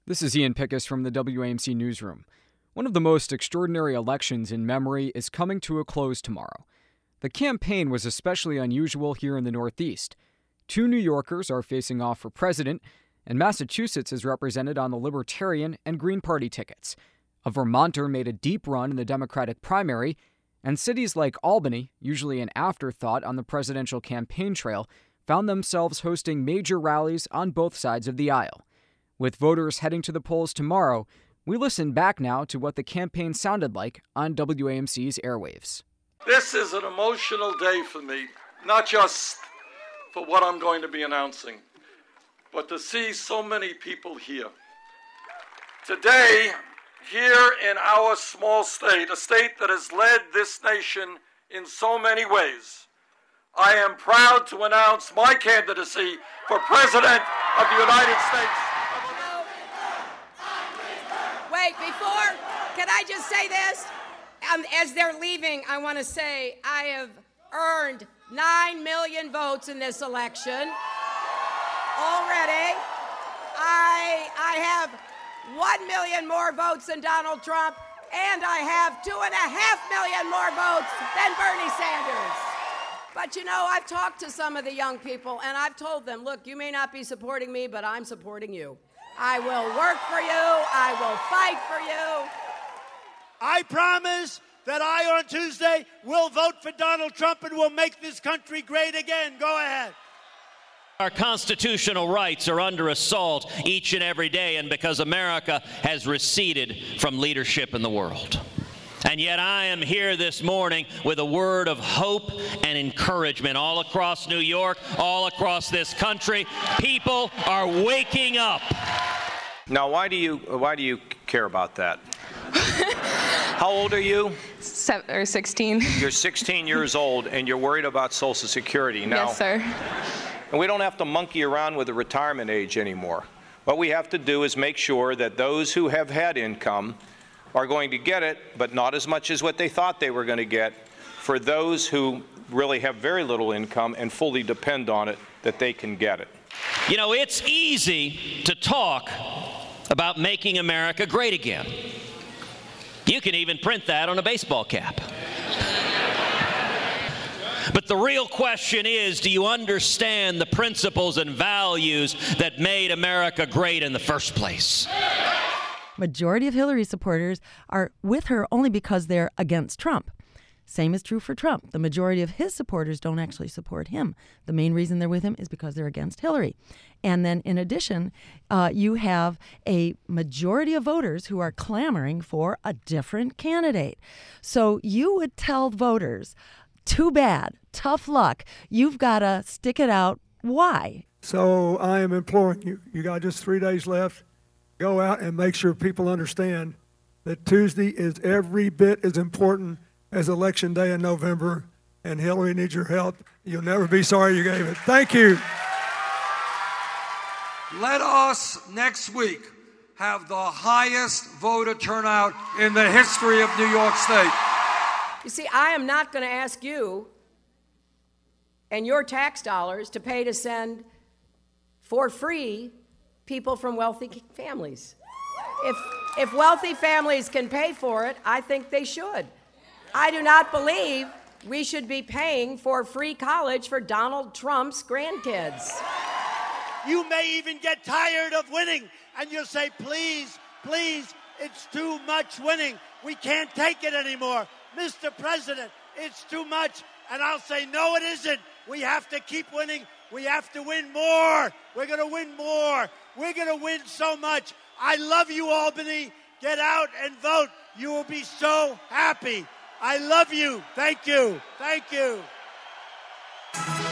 This is Ian Pickus from the WAMC Newsroom. One of the most extraordinary elections in memory is coming to a close tomorrow. The campaign was especially unusual here in the Northeast. 2 New Yorkers are facing off for president, and Massachusetts is represented on the Libertarian and Green Party tickets. A Vermonter made a deep run in the Democratic primary, and cities like Albany, usually an afterthought on the presidential campaign trail, found themselves hosting major rallies on both sides of the aisle. With voters heading to the polls tomorrow, we listen back now to what the campaign sounded like on WAMC's airwaves. This is an emotional day for me, not just for what I'm going to be announcing, but to see so many people here. Today, here in our small state, a state that has led this nation in so many ways, I am proud to announce my candidacy for President of the United States. Wait, can I just say this? As they're leaving, I want to say I have earned 9 million votes in this election already. I have 1 million more votes than Donald Trump, and I have 2.5 million more votes than Bernie Sanders. But you know, I've talked to some of the young people, and I've told them, look, you may not be supporting me, but I'm supporting you. I will work for you. I will fight for you. I promise that I, on Tuesday, will vote for Donald Trump and will make this country great again. Go ahead. Our constitutional rights are under assault each and every day, and because America has receded from leadership in the world. And yet I am here this morning with a word of hope and encouragement all across New York, all across this country. People are waking up. Now, why do you care about that? How old are you? 16. You're 16 years old, and you're worried about Social Security now. Yes, sir. And we don't have to monkey around with the retirement age anymore. What we have to do is make sure that those who have had income are going to get it, but not as much as what they thought they were going to get. For those who really have very little income and fully depend on it, that they can get it. You know, it's easy to talk about making America great again. You can even print that on a baseball cap. But the real question is, do you understand the principles and values that made America great in the first place? Majority of Hillary supporters are with her only because they're against Trump. Same is true for Trump. The majority of his supporters don't actually support him. The main reason they're with him is because they're against Hillary. And then in addition, you have a majority of voters who are clamoring for a different candidate. So you would tell voters, too bad, tough luck, you've got to stick it out. Why? So I am imploring you, you got just 3 days left. Go out and make sure people understand that Tuesday is every bit as important as Election Day in November, and Hillary needs your help. You'll never be sorry you gave it. Thank you. Let us next week have the highest voter turnout in the history of New York State. You see, I am not going to ask you and your tax dollars to pay to send for free people from wealthy families. If wealthy families can pay for it, I think they should. I do not believe we should be paying for free college for Donald Trump's grandkids. You may even get tired of winning, and you'll say, please, please, it's too much winning. We can't take it anymore. Mr. President, it's too much. And I'll say, no, it isn't. We have to keep winning. We have to win more. We're going to win more. We're going to win so much. I love you, Albany. Get out and vote. You will be so happy. I love you. Thank you. Thank you.